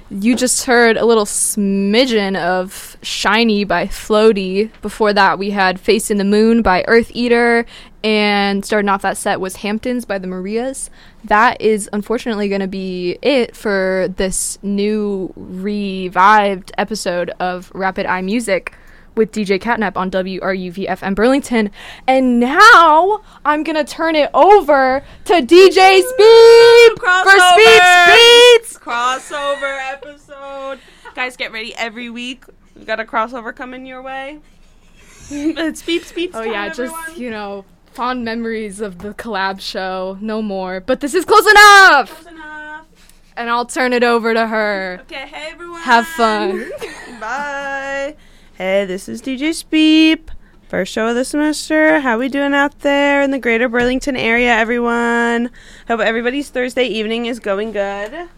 You just heard a little smidgen of Shiny by Floaty. Before that, we had Face in the Moon by Earth Eater. And starting off that set was Hamptons by the Marias. That is unfortunately going to be it for this new revived episode of Rapid Eye Music with DJ Catnap on WRUV-FM Burlington. And now I'm going to turn it over to DJ Speed for Speed's Beats! Crossover episode. Guys, get ready every week. We've got a crossover coming your way. It's Speed's Beats. Oh, yeah, just, fond memories of the collab show. No more. But this is close enough! Close enough. And I'll turn it over to her. Okay, hey, everyone. Have fun. Bye. Hey, this is DJ Speep. First show of the semester. How we doing out there in the greater Burlington area, everyone? Hope everybody's Thursday evening is going good.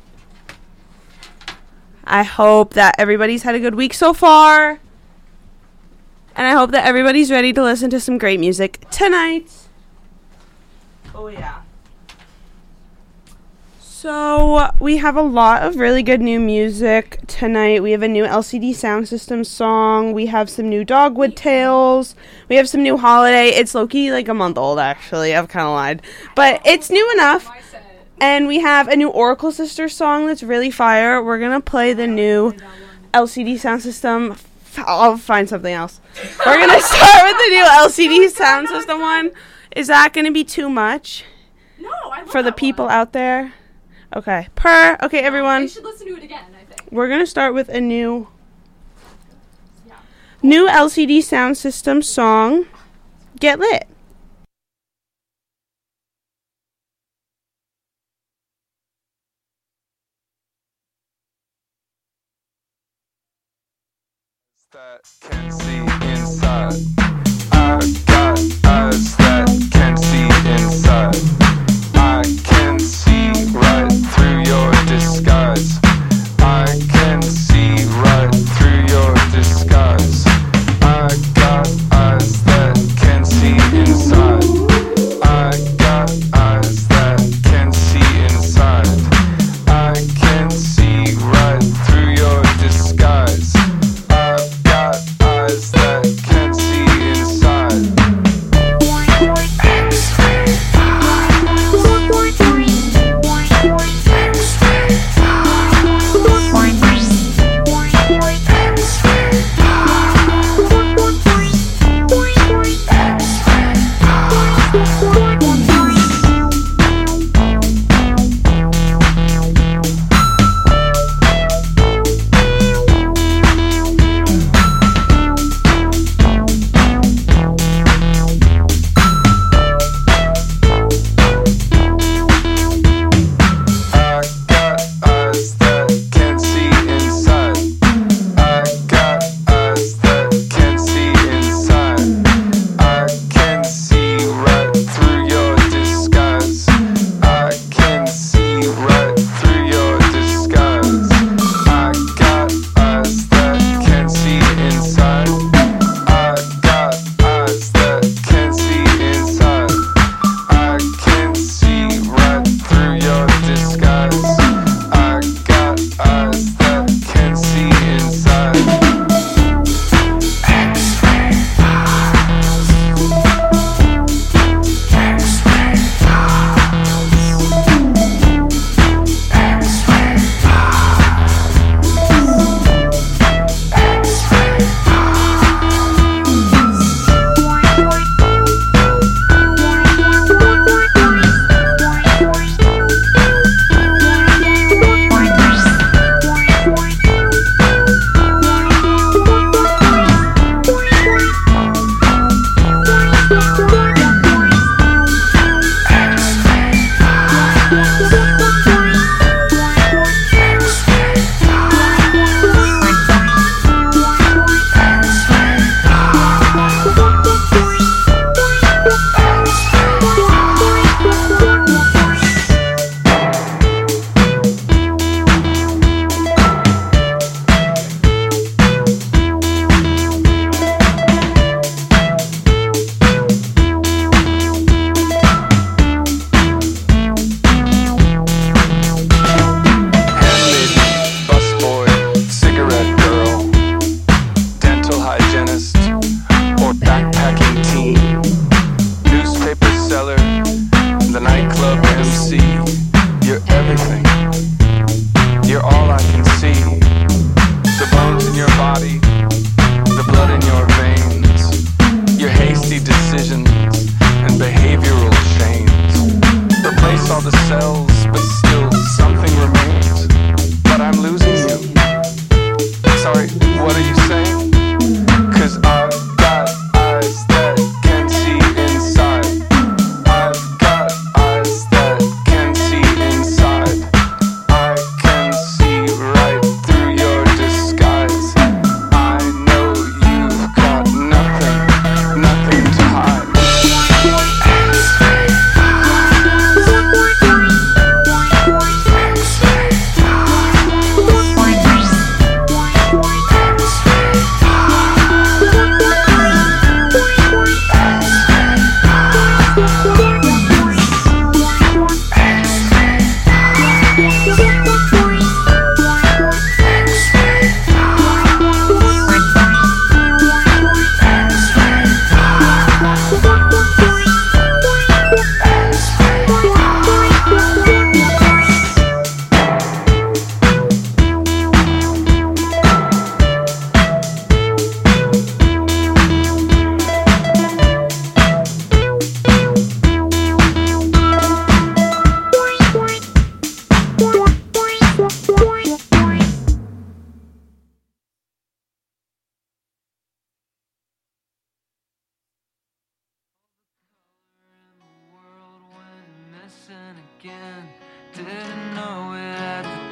I hope that everybody's had a good week so far. And I hope that everybody's ready to listen to some great music tonight. Oh, yeah. So, we have a lot of really good new music tonight. We have a new LCD Sound System song. We have some new Dogwood Tales. We have some new Holiday. It's low-key like a month old, actually. I've kind of lied. But it's new enough. And we have a new Oracle Sisters song that's really fire. We're going to play the new LCD Sound System. I'll find something else. We're going to start with the new LCD Sound System one. Is that going to be too much? No, I love for the people out there? Okay. Okay, everyone. You should listen to it again, I think. We're going to start with a new LCD Sound System song. Get Lit. That can see inside. I got eyes that can see inside. I can see right through your disguise. I can see right through your disguise. I got eyes that can see inside. I got eyes that can see inside. I can see right through your disguise. Eyes that can see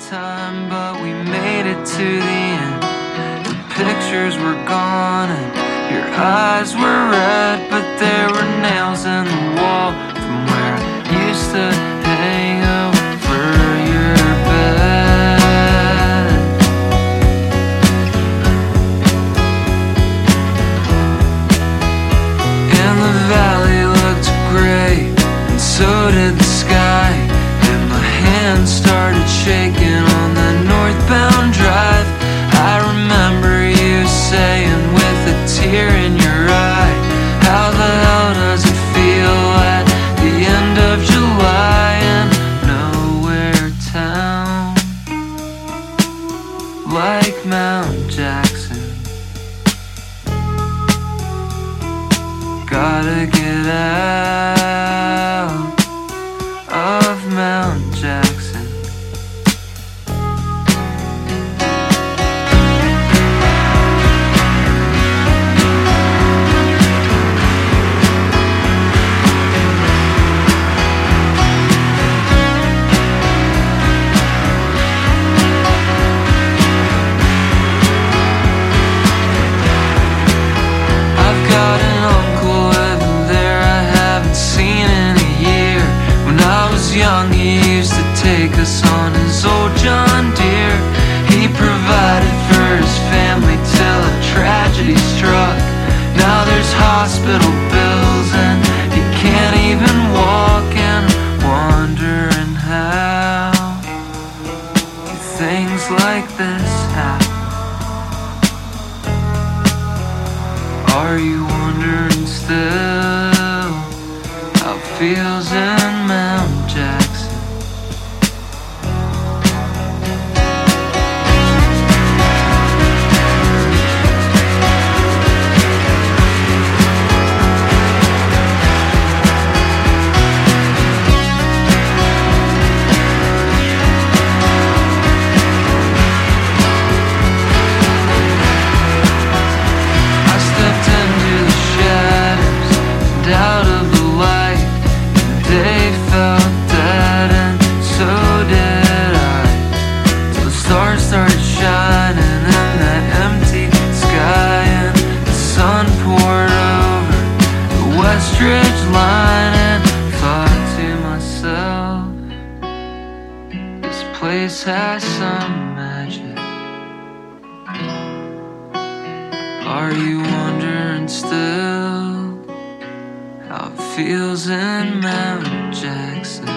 time, but we made it to the end. The pictures were gone and your eyes were red, but there were nails in the wall from where I used to hang over your bed. And the valley looked gray, and so did the sky. And my hands started shaking on the northbound drive. I remember you saying with a tear in your eye, how the hell does it feel at the end of July in nowhere town like Mount Jackson? Gotta get out of Mount Jackson. I've got an uncle living there I haven't seen in a year. When I was young, he used to take us on his old John Deere. He provided for his family till a tragedy struck. Now there's hospital bills and he can't even walk. And I'm wondering how things like this happen. Are you wondering still how it feels in Mount Jackson? I stepped into the shadows and out of the light, and they felt dead, and so did I. Till the stars started shining in that empty sky, and the sun poured over the West Ridge line, and thought to myself, this place has some magic. Are you wondering still how it feels in Mount Jackson?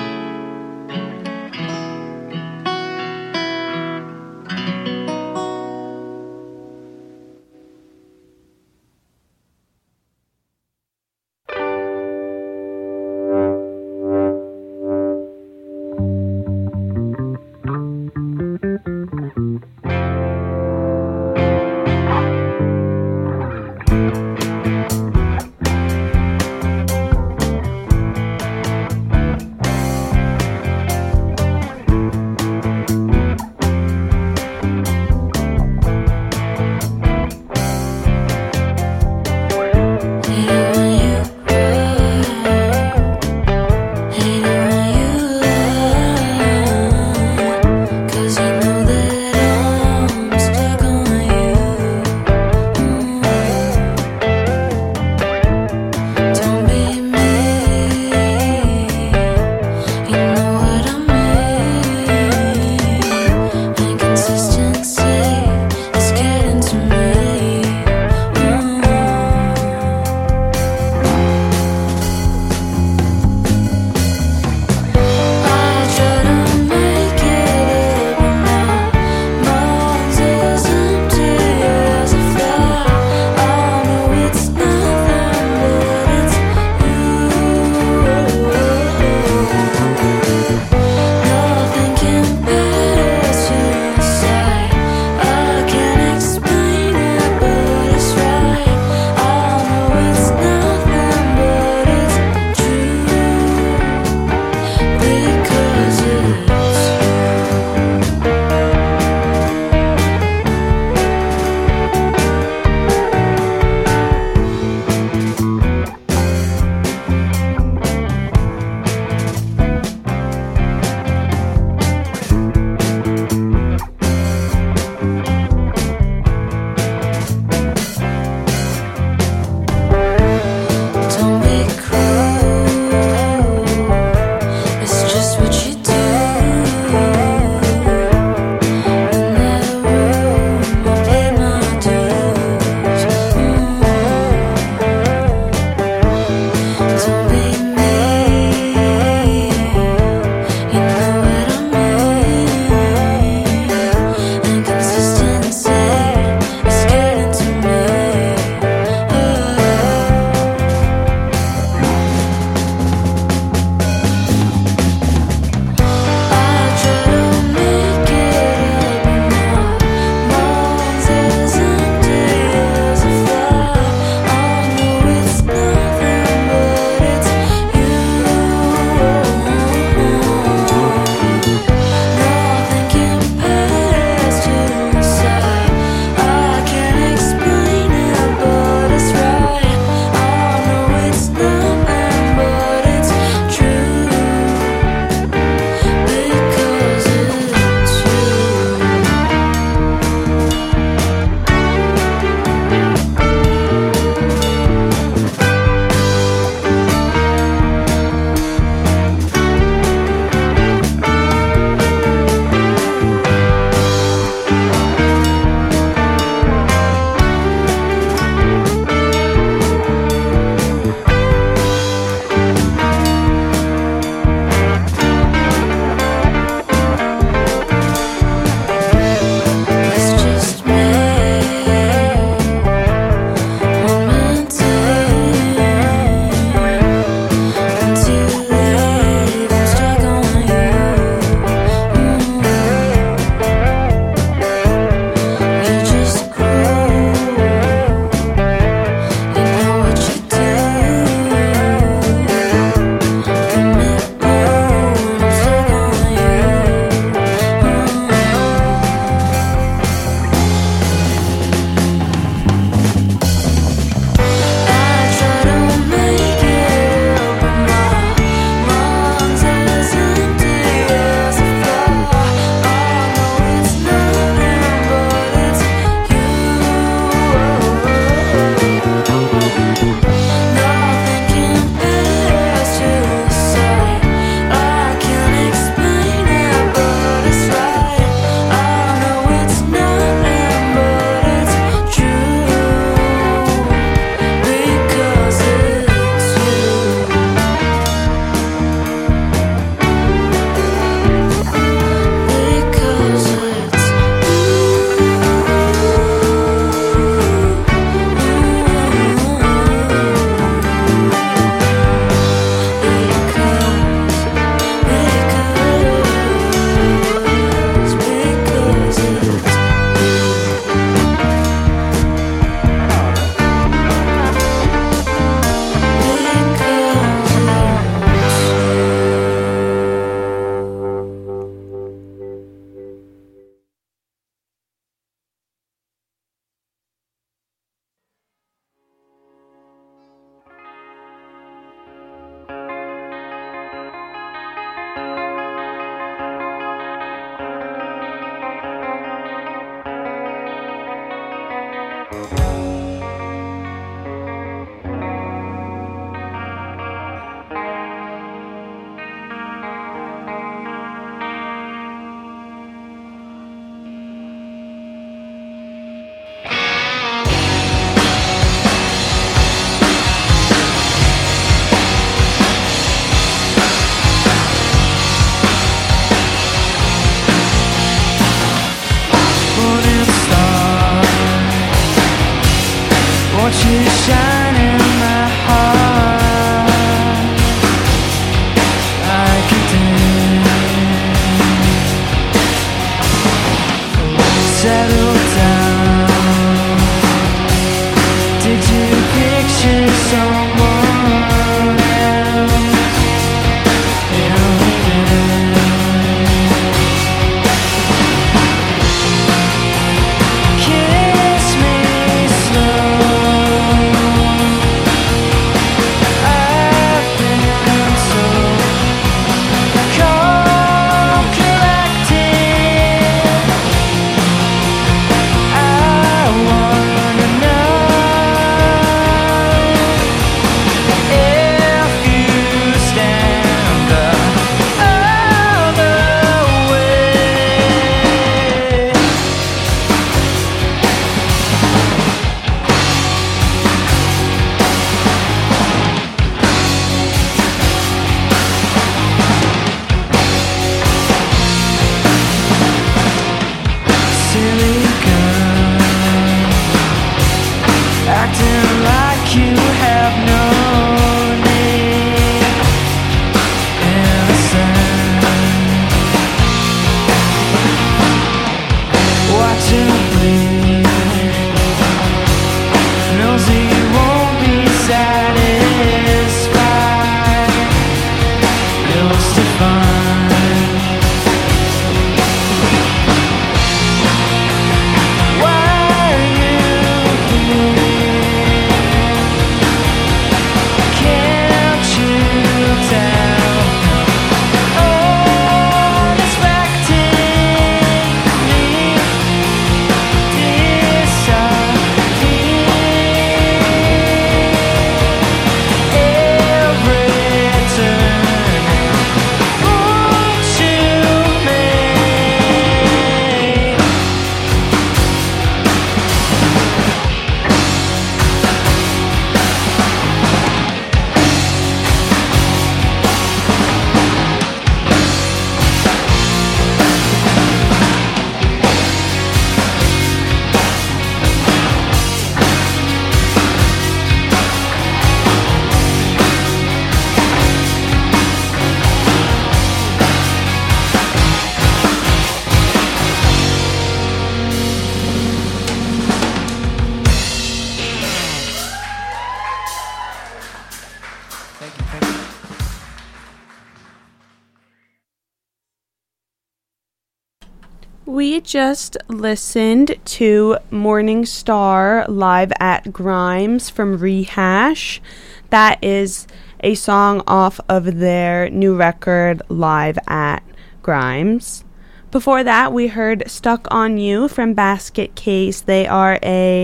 We just listened to Morning Star live at Grimes from Rehash. That is a song off of their new record, Live at Grimes. Before that, we heard Stuck on You from Basket Case. They are a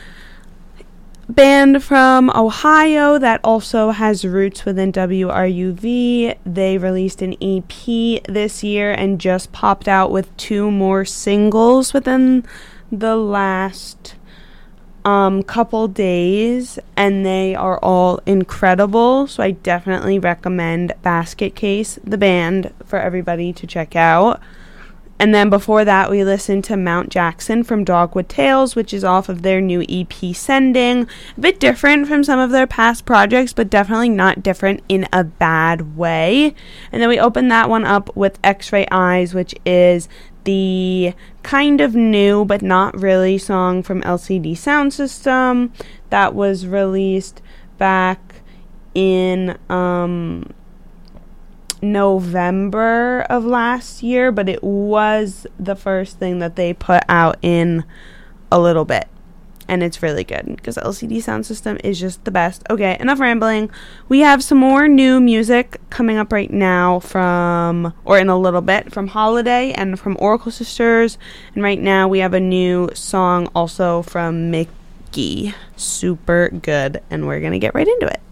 band from Ohio that also has roots within WRUV. They released an EP this year and just popped out with 2 more singles within the last couple days, and they are all incredible. So I definitely recommend Basket Case, the band, for everybody to check out. And then before that, we listened to Mount Jackson from Dogwood Tales, which is off of their new EP, Sending. A bit different from some of their past projects, but definitely not different in a bad way. And then we opened that one up with X-Ray Eyes, which is the kind of new, but not really, song from LCD Sound System that was released back in November of last year, but it was the first thing that they put out in a little bit, and it's really good because LCD Sound System is just the best. Okay, enough rambling. We have some more new music coming up right now from Holiday and from Oracle Sisters, and right now we have a new song also from Mickey. Super good, and we're gonna get right into it.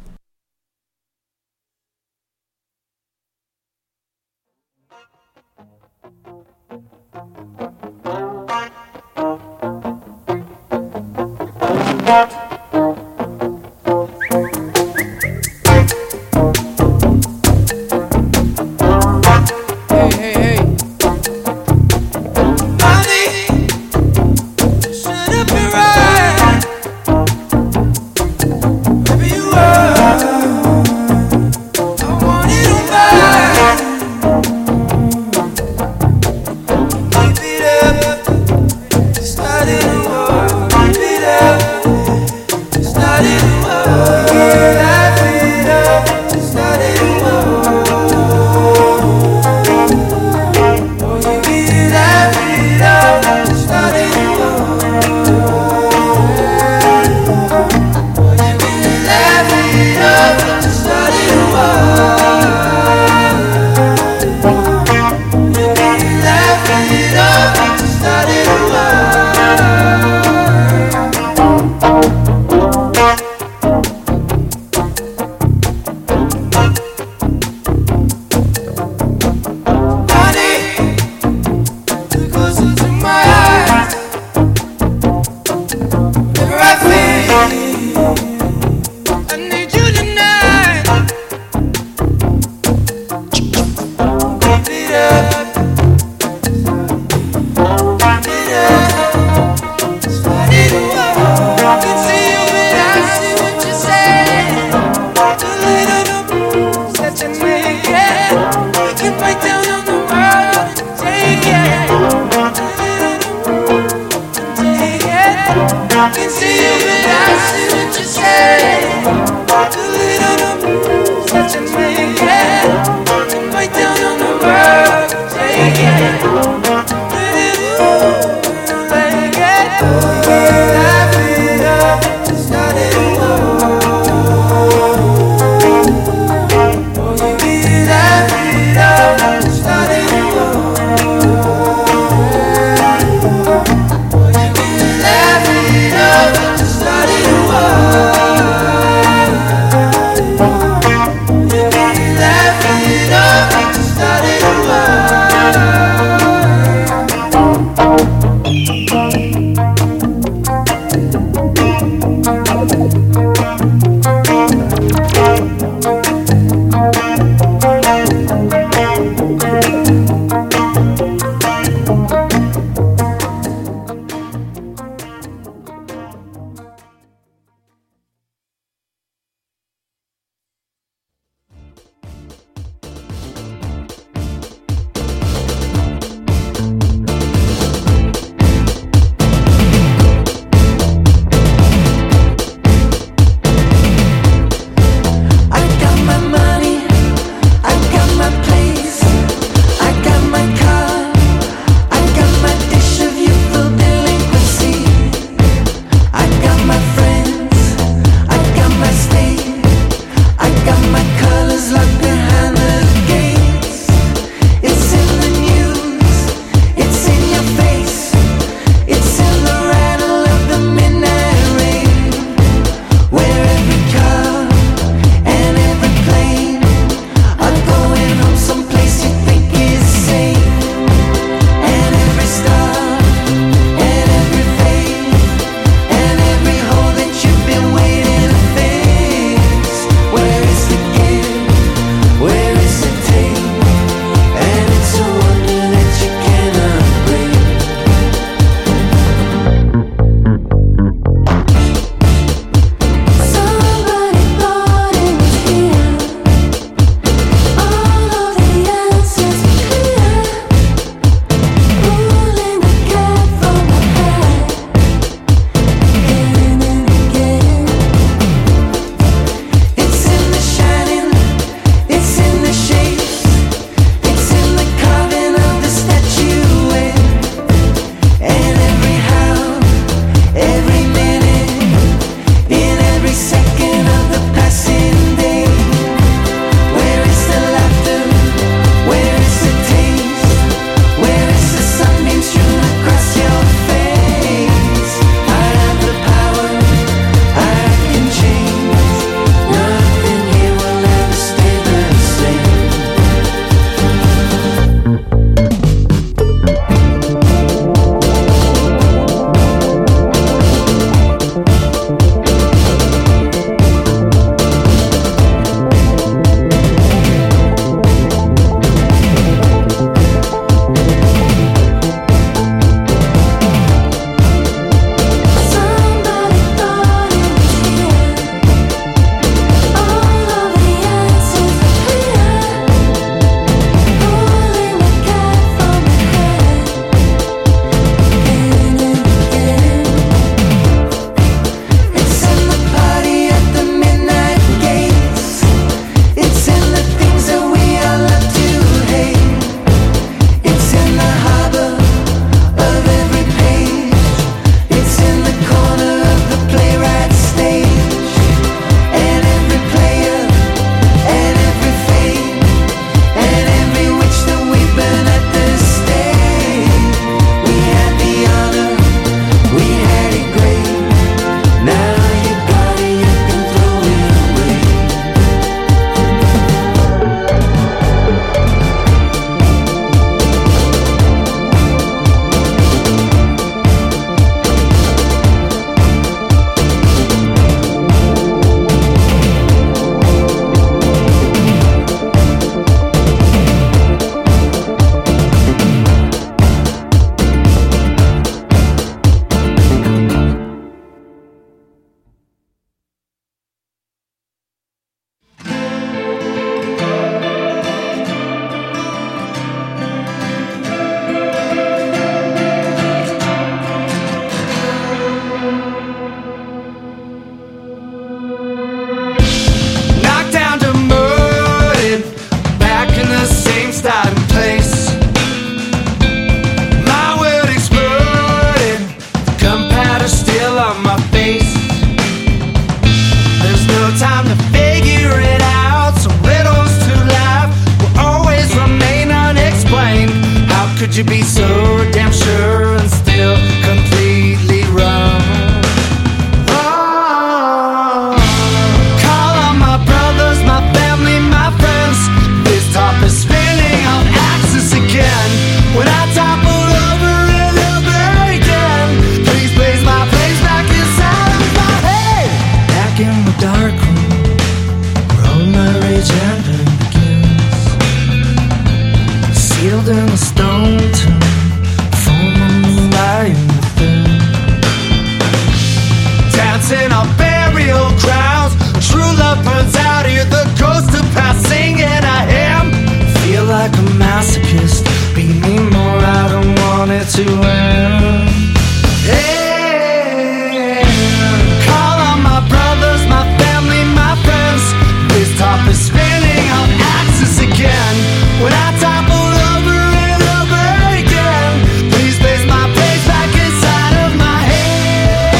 Hey, call on my brothers, my family, my friends. This top is spinning on axis again. When I topple over and over again, please place my face back inside of my head.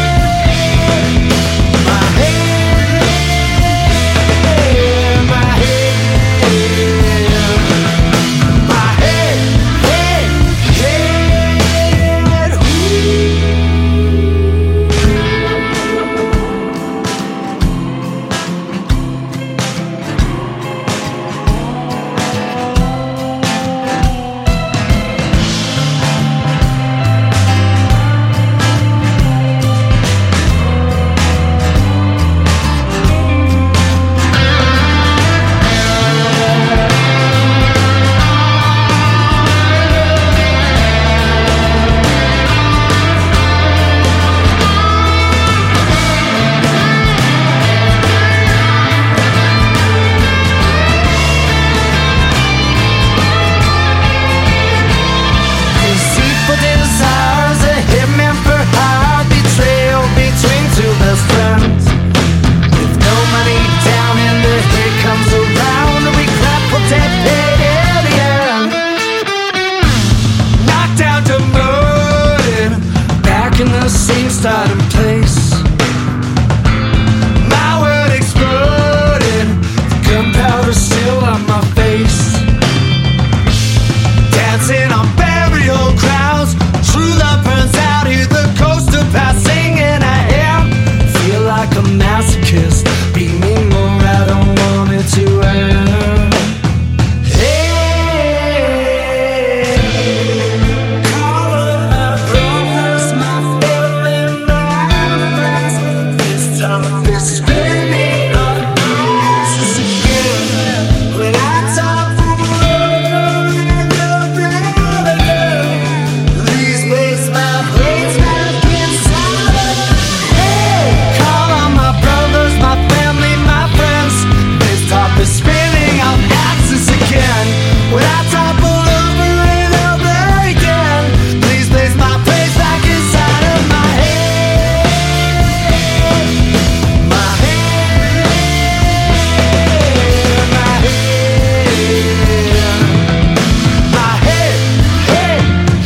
My head, my head, my head, head, head. Ooh. Deceitful desires, a hitman for hire, betrayal between two best friends. With no money down and the hit comes around, we clap for dead paid in the end. Knocked down, demoted, back in the same starting place. My world exploded, the gunpowder still on my face. Dancing on burial grounds, true love burns out, hear the ghost of past singing I am. Feel like a masochist, beat me more, I don't want it to end. Hey, call up my brothers, my family, my friends. This time it's spinning on axis again. When I topple over and over again, please place my face back inside. Hey, call on my brothers, my family, my friends. This top is spinning on axis again. When I topple over and over again, please place my face back inside of my head. My head, my head, my head, head,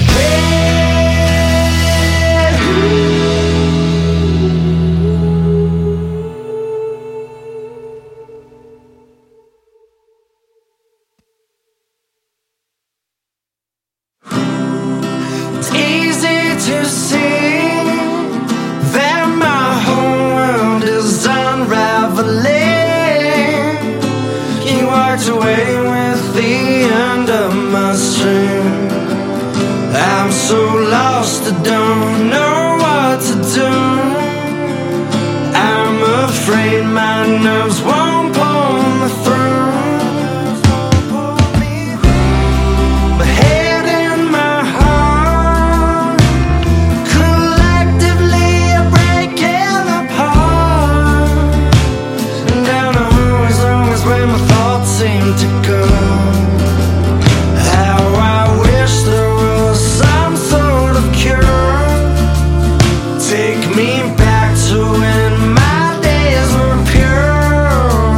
It's easy to see that my whole world is unraveling. You walked away with the end of my string. I'm so lost, I don't know what to do. I'm afraid my nerves won't pull me through. My head and my heart collectively are breaking apart. Down always where my thoughts seem to go. How I wish there was some sort of cure. Take me back to when my days were pure.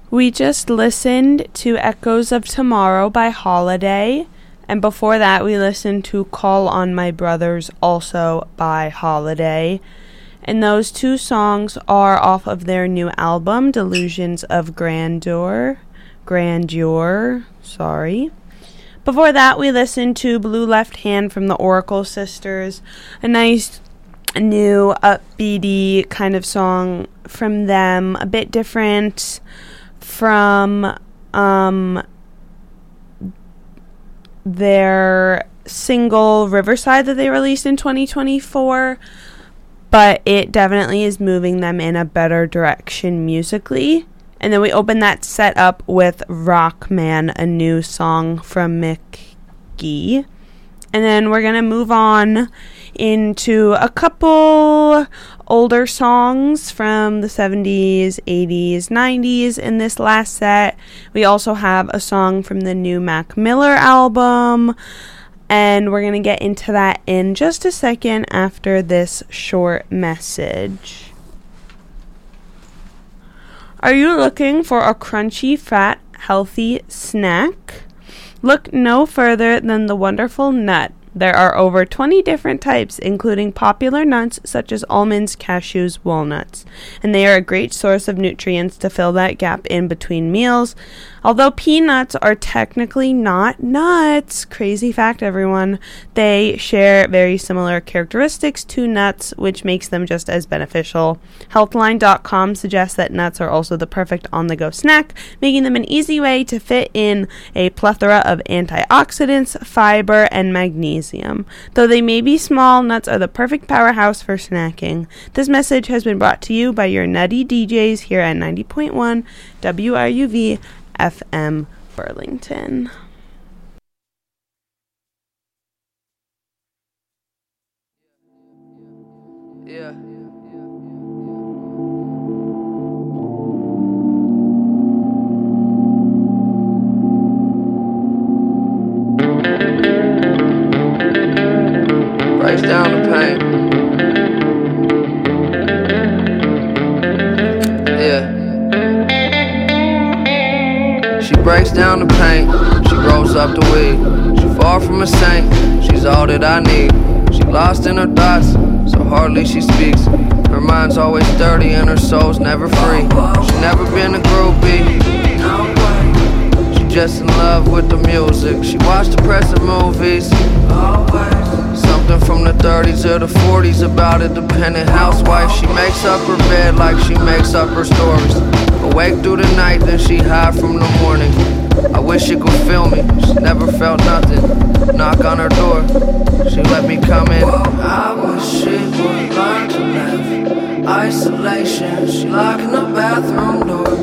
We just listened to Echoes of Tomorrow by Holiday, and before that we listened to Call on My Brothers, also by Holiday. And those two songs are off of their new album, Delusions of Grandeur. Before that, we listened to Blue Left Hand from the Oracle Sisters, a nice new upbeaty kind of song from them, a bit different from their single Riverside that they released in 2024, but it definitely is moving them in a better direction musically. And then we open that set up with Rockman, a new song from Mickey. And then we're going to move on into a couple older songs from the 70s, 80s, 90s in this last set. We also have a song from the new Mac Miller album, and we're going to get into that in just a second after this short message. Are you looking for a crunchy, fat, healthy snack? Look no further than the wonderful nut. There are over 20 different types, including popular nuts such as almonds, cashews, walnuts, and they are a great source of nutrients to fill that gap in between meals. Although peanuts are technically not nuts, crazy fact everyone, they share very similar characteristics to nuts, which makes them just as beneficial. Healthline.com suggests that nuts are also the perfect on-the-go snack, making them an easy way to fit in a plethora of antioxidants, fiber, and magnesium. Though they may be small, nuts are the perfect powerhouse for snacking. This message has been brought to you by your nutty DJs here at 90.1 WRUV FM Burlington. Yeah. Breaks down the pain. Yeah. She breaks down the pain. She rolls up the weed. She far from a saint. She's all that I need. She lost in her thoughts, so hardly she speaks. Her mind's always dirty and her soul's never free. She never been a groupie. She just in love with the music. She watched depressive movies. Something from the 30s or the 40s about a dependent housewife. She makes up her bed like she makes up her stories. Awake through the night, then she high from the morning. I wish she could feel me. She never felt nothing. Knock on her door. She let me come in. I wish she would learn to live. Isolation. She locking the bathroom door.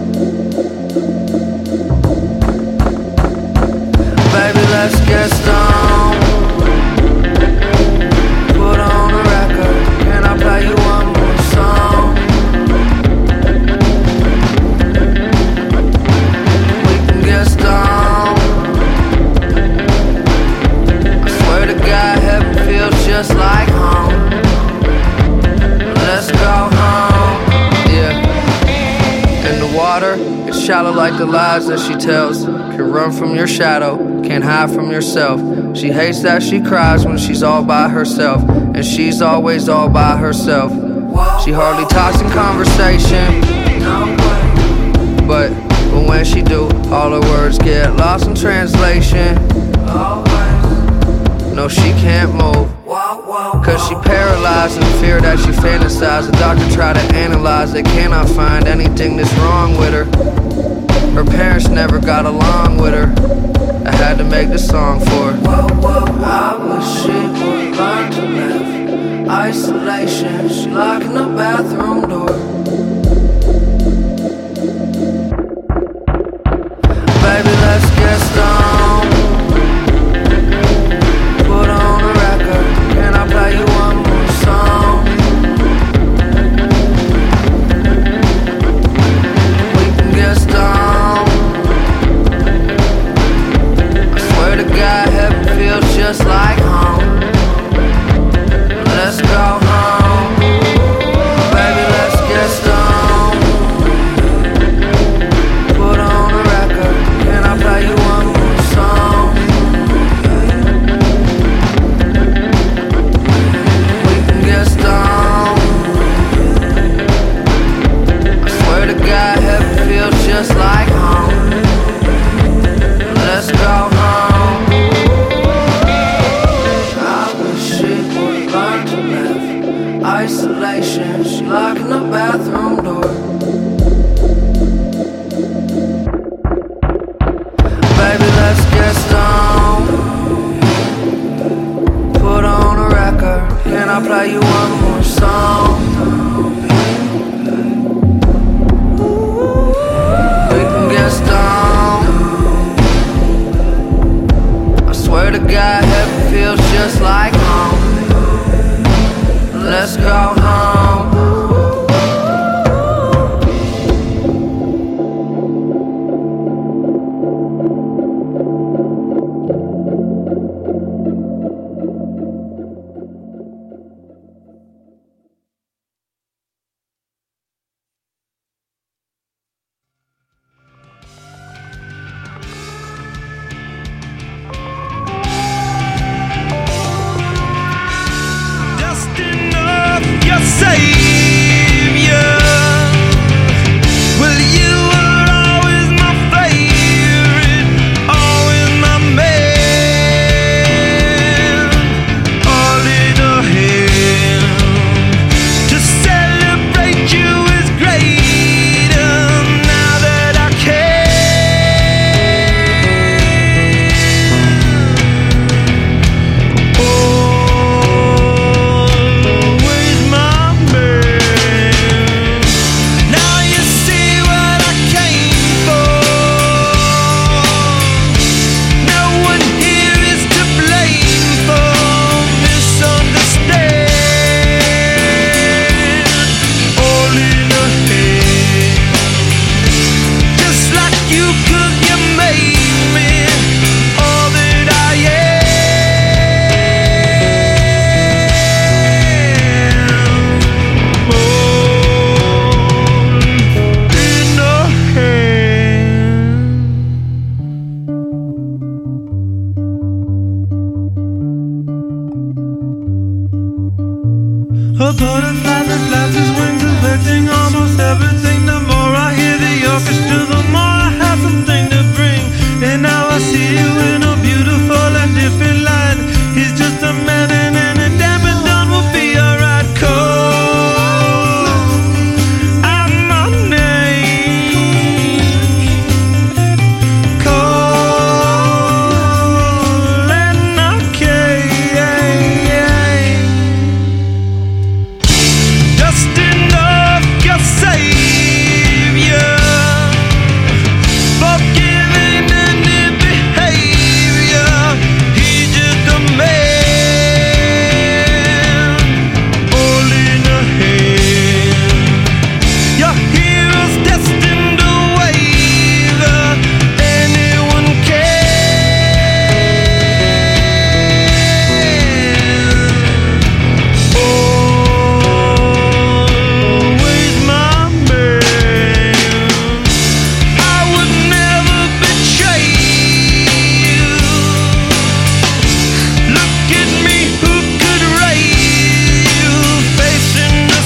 Baby, let's get stoned. Put on a record. Can I play you one more song? We can get stoned. I swear to God, heaven feels just like home. Let's go home. Yeah. In the water, it's shallow like the lies that she tells. Can run from your shadow, can't hide from yourself. She hates that she cries when she's all by herself, and she's always all by herself. She hardly talks in conversation, but when she do, all her words get lost in translation. No, she can't move, cause she paralyzed in fear that she fantasized. The doctor tried to analyze, they cannot find anything that's wrong with her. Her parents never got along with her. I had to make the song for her. I wish she would learn to live. Isolation. She locking the bathroom door. Baby, let's get stoned. Put on a record. Can I play you one more song? We can get stoned. God, heaven feels just like home. Let's go home. Baby, let's get bathroom door. Baby, let's get stoned. Put on a record, can I play you one more song? We can get stoned. I swear to God, heaven feels just like home. Let's go home. Dusting off your savior. Well, you were always my favorite, always my man. All in a hand to celebrate you is great. Now that I can. Always my man. Now you see what I came for. No one here is to blame for misunderstand. All in a hand, just like you could, you made me all that I am. All in a hand. A butterfly that flaps his wings, affecting almost everything. The more I hear the orchestra, the more I have something to bring. And now I see you in a beautiful and different light. He's just a man and a damn it done will be alright. Call out my name. Call and I came. Dusting off your savior, forgiving any behavior. He's just a man, all in a hand. Your hero's destined to waver, anyone can. Always my man. I would never betray you. Look at me, who could raise you? Facing the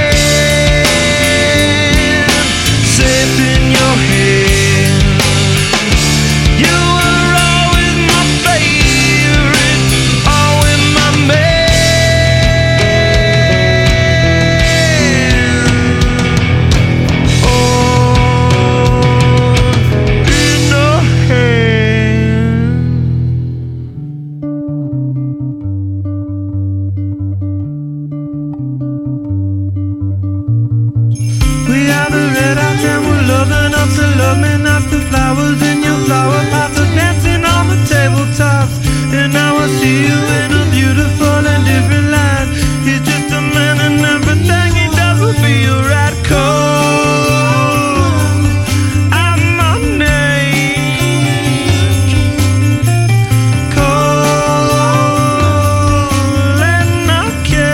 sand, safe in your hand. You were always my favorite, always my man. All in a hand. We are the red out and we're loving up to love me not the flowers in your flower pots are dancing on the tabletops. And now I see you in a beautiful and different light. He's just a man and everything he does will be alright. Call out my name. Call and I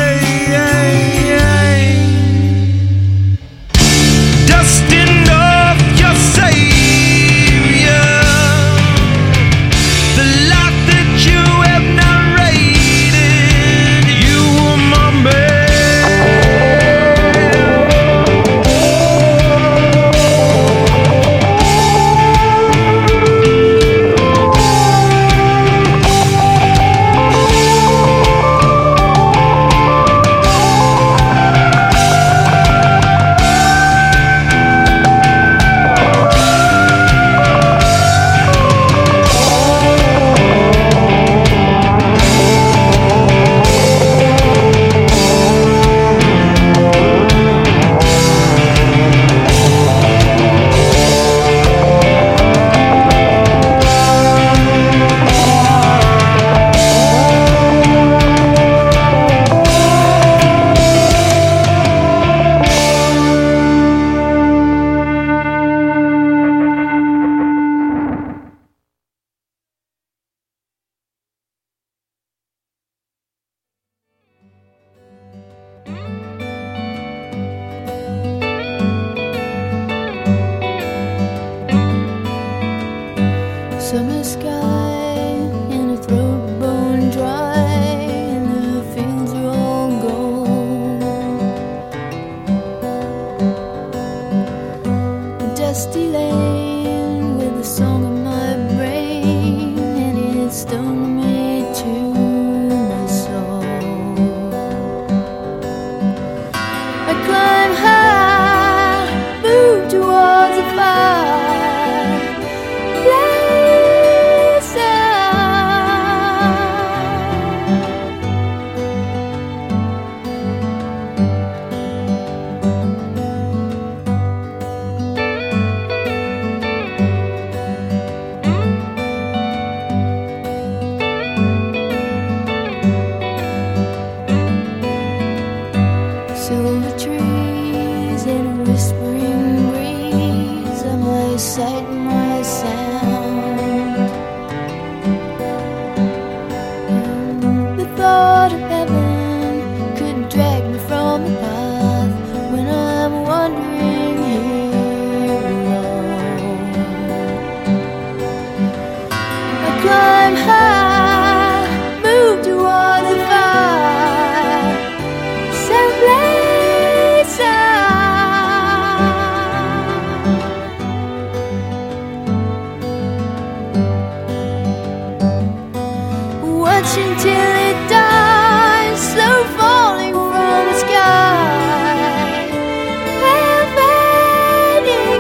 came. Dusting off your savior. sight my sound. The thought of heaven could drag me from the path when I'm wandering here alone. I climb high, move toward the fire, someplace watching till it dies, slow falling from the sky, pale fading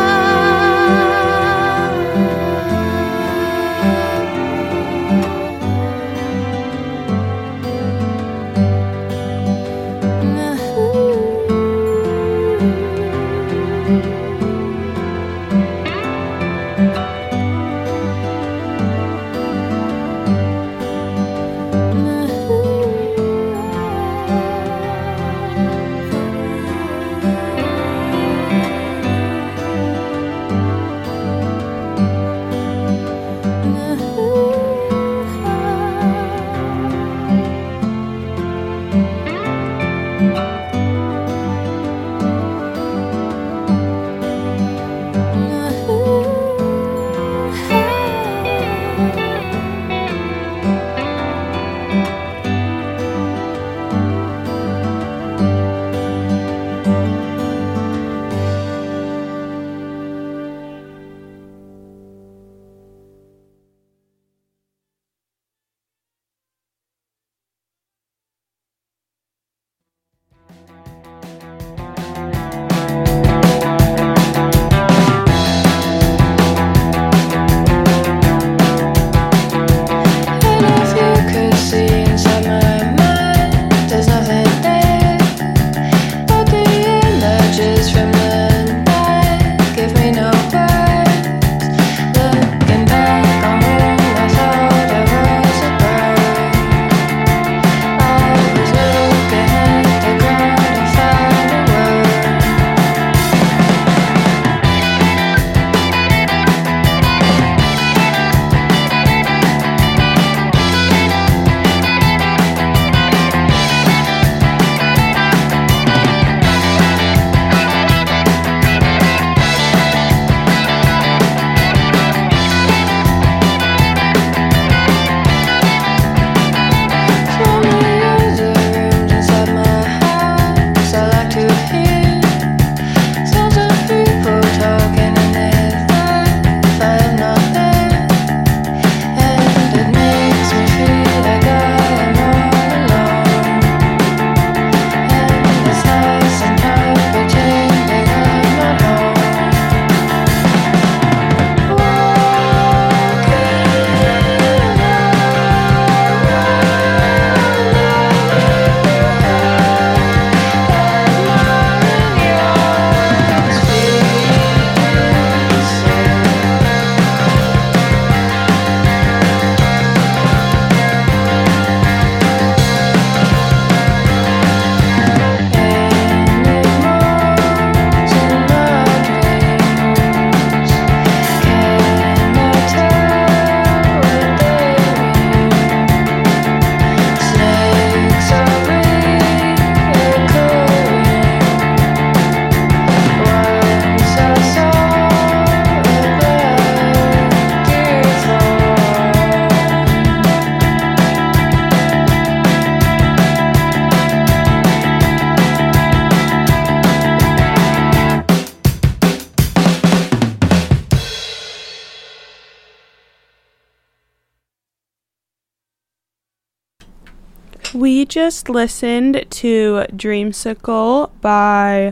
We just listened to Dreamsicle by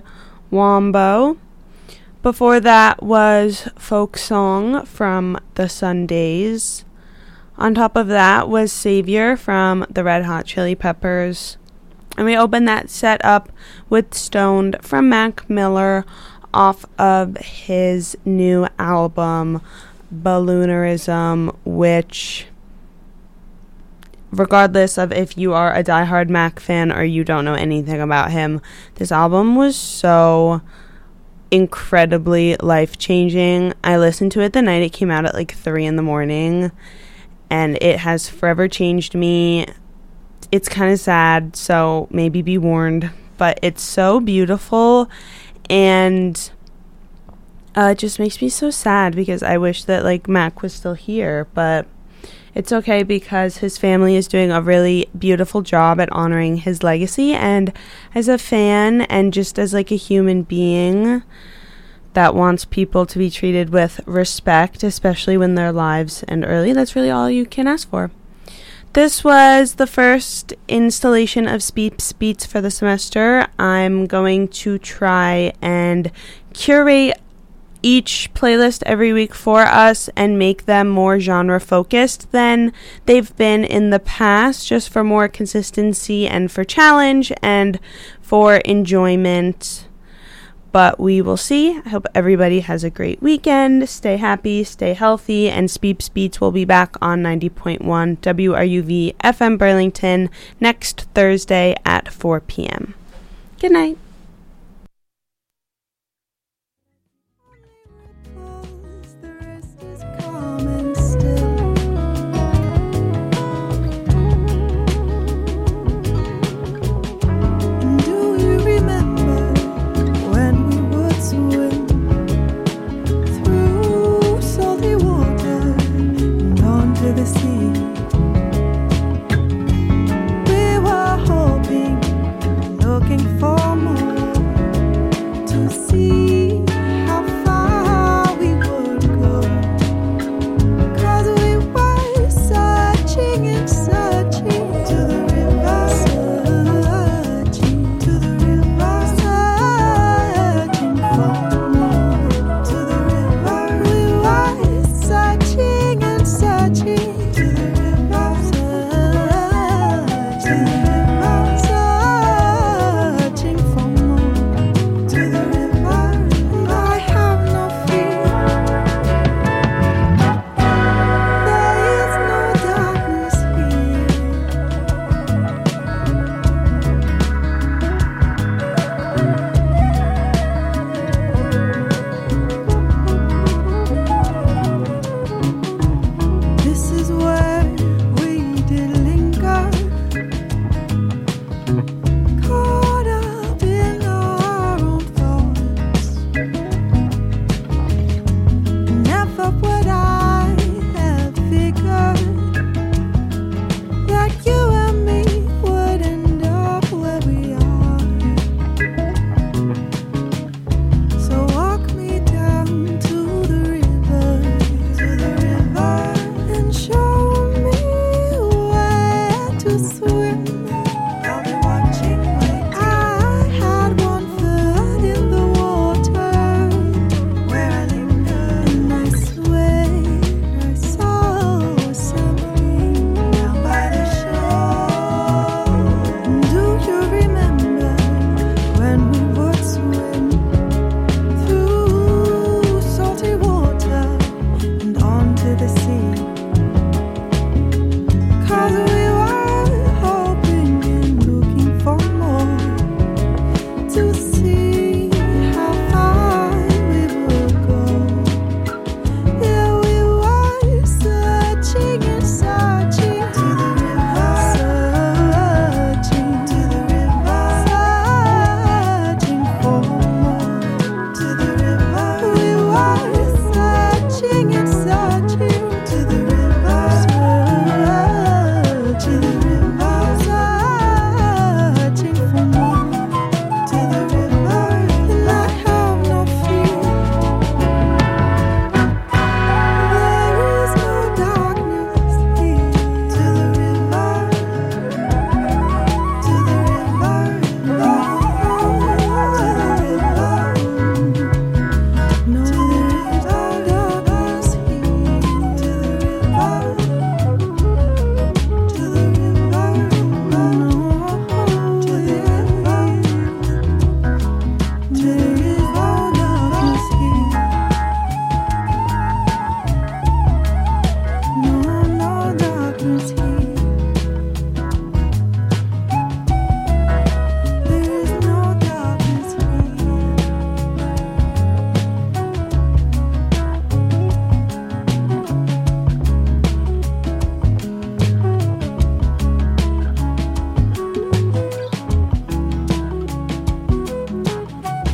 Wombo. Before that was Folk Song from the Sundays. On top of that was Savior from the Red Hot Chili Peppers. And we opened that set up with Stoned from Mac Miller off of his new album, Balloonerism, which, regardless of if you are a diehard Mac fan or you don't know anything about him, this album was so incredibly life-changing. I listened to it the night it came out at like 3 in the morning, and it has forever changed me. It's kind of sad, so maybe be warned, but it's so beautiful, and it just makes me so sad because I wish that like Mac was still here, but it's okay because his family is doing a really beautiful job at honoring his legacy, and as a fan and just as like a human being that wants people to be treated with respect, especially when their lives end early, that's really all you can ask for. This was the first installation of Speeps Beats for the semester. I'm going to try and curate each playlist every week for us and make them more genre focused than they've been in the past, just for more consistency and for challenge and for enjoyment. But we will see. I hope everybody has a great weekend. Stay happy, stay healthy, and Speeps Beats will be back on 90.1 WRUV FM Burlington next Thursday at 4 p.m. Good night.